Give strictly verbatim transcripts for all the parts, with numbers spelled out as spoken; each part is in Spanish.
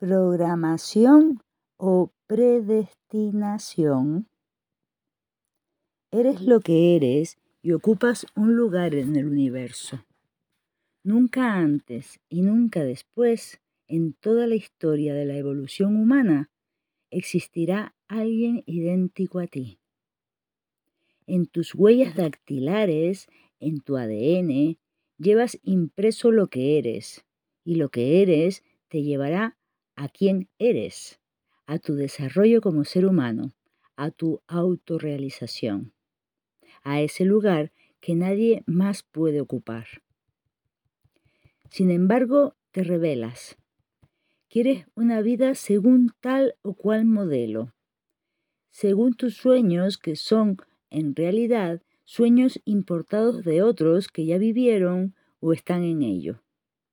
programación o predestinación? Eres lo que eres y ocupas un lugar en el universo. Nunca antes y nunca después, en toda la historia de la evolución humana, existirá alguien idéntico a ti. En tus huellas dactilares, en tu A D N, llevas impreso lo que eres, y lo que eres te llevará a quién eres, a tu desarrollo como ser humano, a tu autorrealización, a ese lugar que nadie más puede ocupar. Sin embargo, te rebelas. Quieres una vida según tal o cual modelo, según tus sueños, que son, en realidad, sueños importados de otros que ya vivieron o están en ello.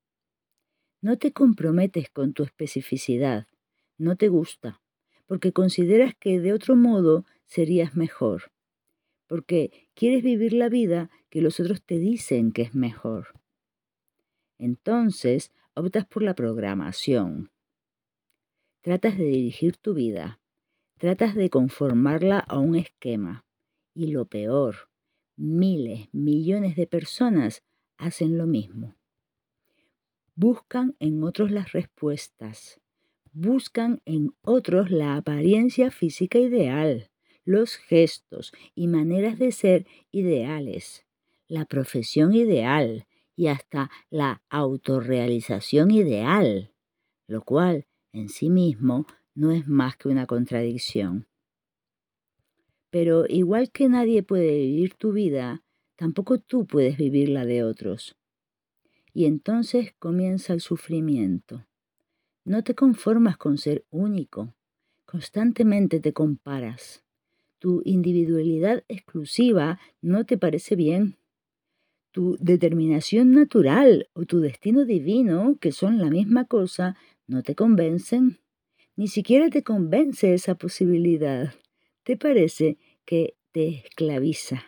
No te comprometes con tu especificidad, no te gusta, porque consideras que de otro modo serías mejor, porque quieres vivir la vida que los otros te dicen que es mejor. Entonces, optas por la programación. Tratas de dirigir tu vida, tratas de conformarla a un esquema. Y lo peor, miles, millones de personas hacen lo mismo. Buscan en otros las respuestas, buscan en otros la apariencia física ideal, los gestos y maneras de ser ideales, la profesión ideal y hasta la autorrealización ideal, lo cual en sí mismo no es más que una contradicción. Pero igual que nadie puede vivir tu vida, tampoco tú puedes vivir la de otros. Y entonces comienza el sufrimiento. No te conformas con ser único, constantemente te comparas. Tu individualidad exclusiva no te parece bien. Tu determinación natural o tu destino divino, que son la misma cosa, no te convencen. Ni siquiera te convence esa posibilidad. Te parece que te esclaviza.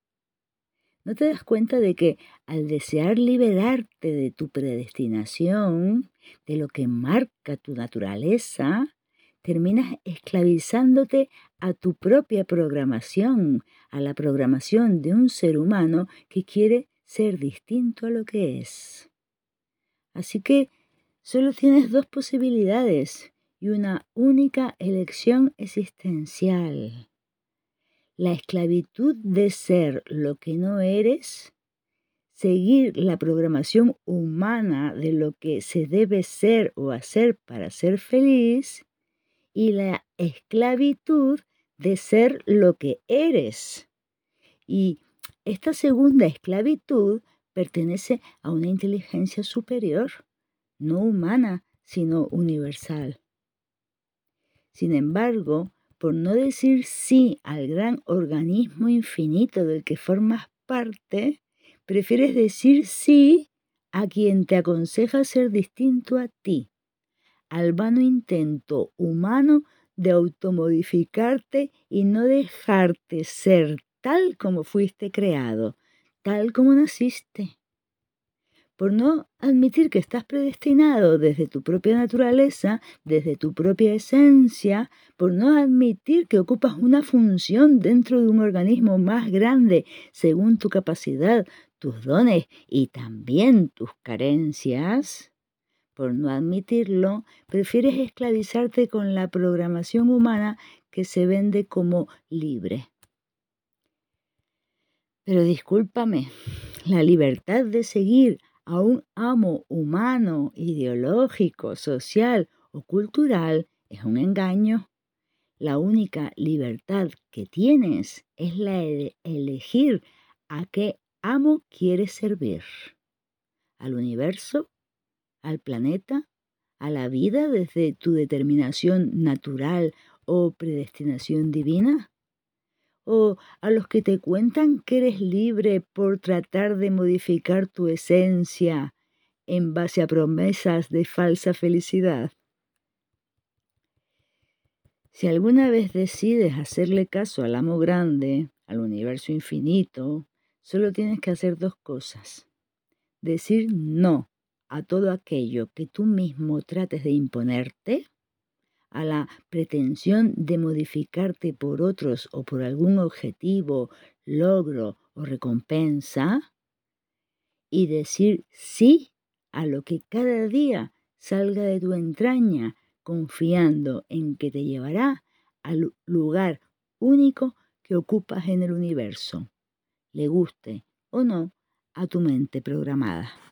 ¿No te das cuenta de que al desear liberarte de tu predestinación, de lo que marca tu naturaleza, terminas esclavizándote a tu propia programación, a la programación de un ser humano que quiere ser distinto a lo que es? Así que solo tienes dos posibilidades y una única elección existencial. La esclavitud de ser lo que no eres, seguir la programación humana de lo que se debe ser o hacer para ser feliz, y la esclavitud de ser lo que eres. Y esta segunda esclavitud pertenece a una inteligencia superior, no humana, sino universal. Sin embargo, por no decir sí al gran organismo infinito del que formas parte, prefieres decir sí a quien te aconseja ser distinto a ti, al vano intento humano de automodificarte y no dejarte ser tal como fuiste creado, tal como naciste. Por no admitir que estás predestinado desde tu propia naturaleza, desde tu propia esencia, por no admitir que ocupas una función dentro de un organismo más grande según tu capacidad, tus dones y también tus carencias, por no admitirlo, prefieres esclavizarte con la programación humana que se vende como libre. Pero discúlpame, la libertad de seguir a un amo humano, ideológico, social o cultural es un engaño. La única libertad que tienes es la de elegir a qué amo quieres servir. ¿Al universo? ¿Al planeta? ¿A la vida desde tu determinación natural o predestinación divina? ¿O a los que te cuentan que eres libre por tratar de modificar tu esencia en base a promesas de falsa felicidad? Si alguna vez decides hacerle caso al amo grande, al universo infinito, solo tienes que hacer dos cosas. Decir no a todo aquello que tú mismo trates de imponerte, a la pretensión de modificarte por otros o por algún objetivo, logro o recompensa, y decir sí a lo que cada día salga de tu entraña, confiando en que te llevará al lugar único que ocupas en el universo, le guste o no a tu mente programada.